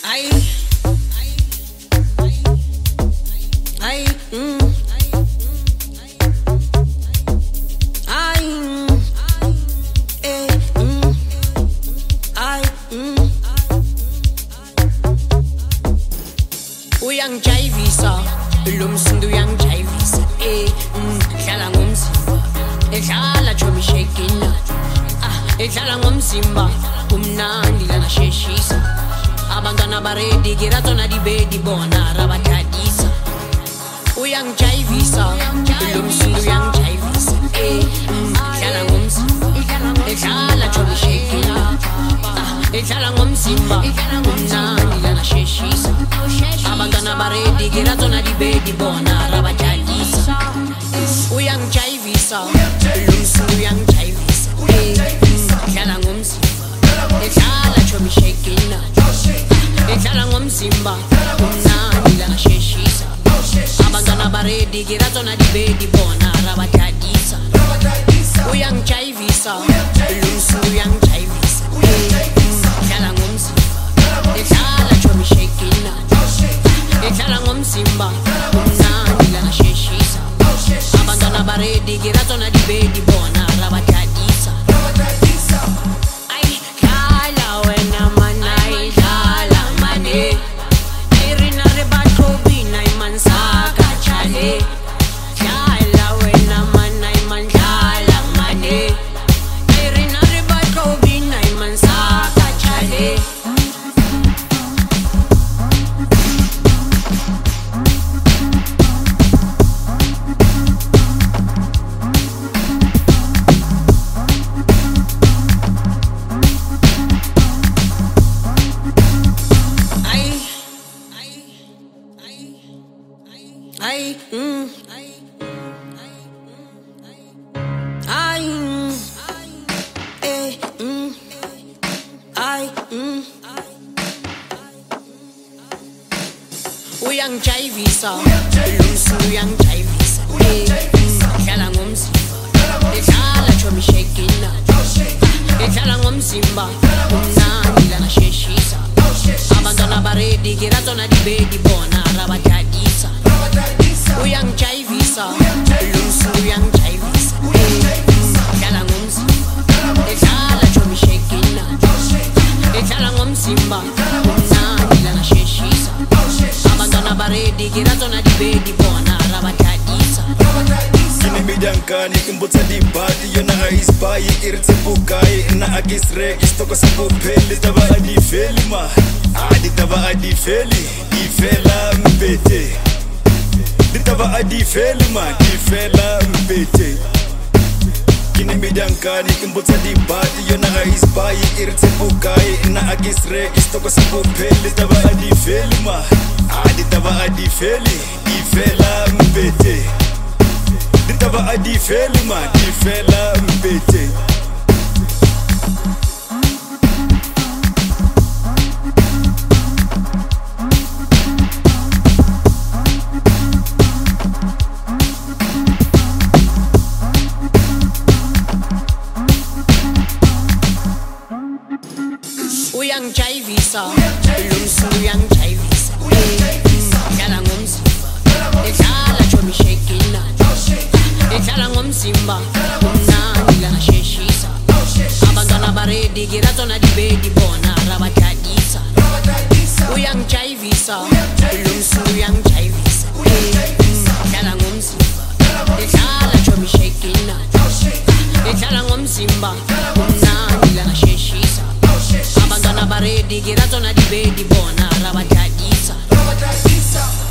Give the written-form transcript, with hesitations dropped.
Uyangijayivisa lo msindo uyangijayivisa dlala ngomzimba edlala chomi shekina edlala ngomzimba kumnandi lana sheshisa abantwana baredi kiratona dibedi bona rabadadisa uyangijayivisa lo msindo uyangijayivisa dlala ngomzimba edlala chomi shekina edlala ngomzimba kumnandi lana sheshisa abantwana baredi kiratona dibedi bona rabadadisa uyangijayivisa lo msindo uyangijayivisa edlala ngomzimba edlala chomi shekina edlala ngomzimba kumnandi lana sheshisa abantwana baredi kiratona dibedi bona rabadadisa uyangijayivisa lo msindo uyangijayivisa edlala ngomzimba edlala chomi shekina edlala ngomzimba kumnandi lana sheshisa abantwana baredi kiratona dibedi bona rabadadisa dlala wena mana idlala mane irina rebatobina imansaka chale dlala wena mana imandlala mane irina rebatobina imansaka chale uyangijayivisa lo msindo uyangijayivisa edlala ngomzimba edlala chomi shekina edlala ngomzimba kumnandi lana sheshisa abantwana baredi kiratona dibedi bona rabadadisa uyangijayivisa lo msindo uyangijayivisa edlala ngomzimba edlala chomi shekina edlala ngomzimba kumnandi lana sheshisa abantwana baredi kiratona dibedi bona rabadadisa kini midankani kimbutsa dibati yona aispayi irtsepukai na akisre istoko sapupheli taba adifeli ma aditaba adifeli ifela mpete ditaba adifeli ma difela mpete kini midankani kimbutsa dibati yona aispayi irtsepukai na akisre istoko sapupheli taba adifeli ma aditaba adifeli ifela mpete ditaba adifeli ma difela mpete uyangijayivisa lo msindo uyangijayivisa edlala ngomzimba edlala chomi shekina edlala ngomzimba kumnandi lana sheshisa abantwana baredi kiratona dibedi bona rabadadisa uyangijayivisa lo msindo uyangijayivisa edlala ngomzimba edlala chomi shekina edlala ngomzimba kumnandi lana sheshisa abantwana baredi kiratona dibedi bona rabadadisa